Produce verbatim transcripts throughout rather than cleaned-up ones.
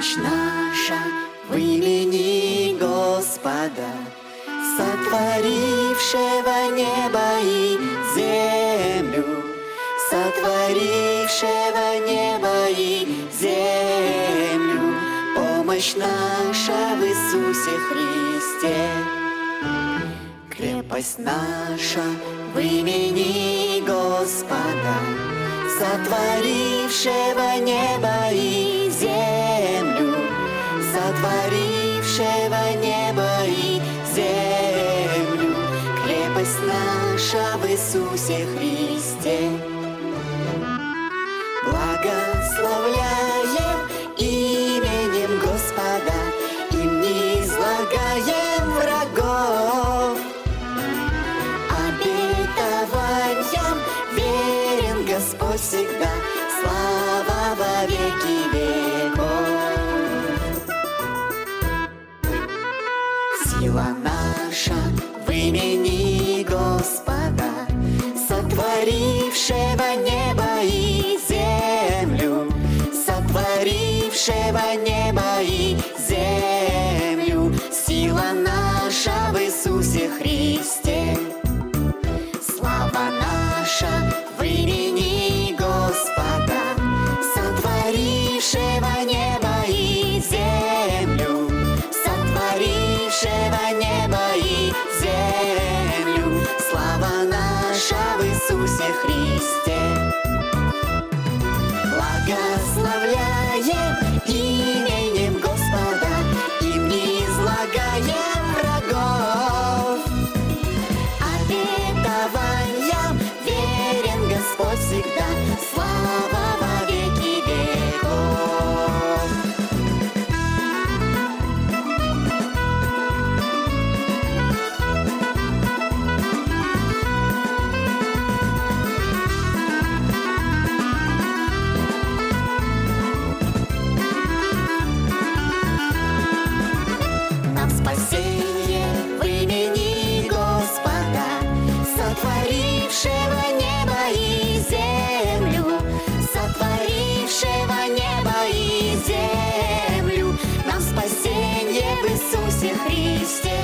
Помощь наша в имени Господа, сотворившего небо и землю, сотворившего небо и землю. Помощь наша в Иисусе Христе. Крепость наша в имени Господа, сотворившего небо и землю, сотворившего небо и землю. Крепость наша в Иисусе Христе. Благословляем именем Господа, им не излагаем врагов. Обетованиям верен Господь всегда, слава во веки веков. Сила наша в имени Господа, сотворившего небо и землю, сотворившего небо и землю. Сила наша в Иисусе Христе. Слава наша в имени Господа, сотворившего небо и землю, сотворившего небо и землю. Слава наша в Иисусе Христе. Благословляем именем Господа, им не излагаем врагов. Обетованиям верен Господь всегда, слава во веки веков. Нам спасение в имени Господа, сотворившего небо и землю, сотворившего небо и землю. Нам спасение в Иисусе Христе.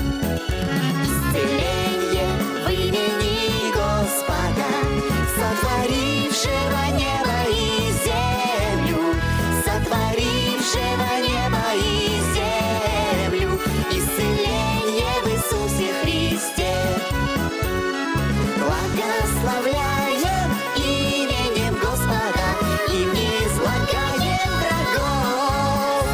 Исцеление в имени Господа, сотворившего небо и землю, сотворившего небо и землю. Исцеление в Иисусе Христе. Благословляем именем Господа, им не излагаем врагов.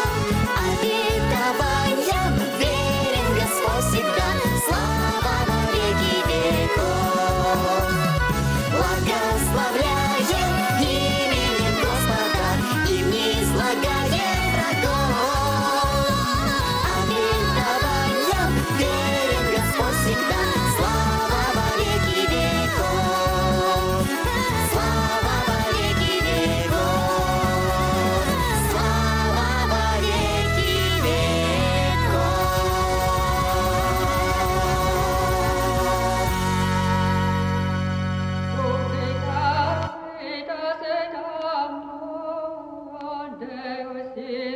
Обетованиям верен Господь всегда, слава во веки веков. Благословляем именем Господа, им не излагаем врагов. Обетованиям верен Господь всегда, слава во веки веков. Слава во веки веков. Слава во веки веков. Deus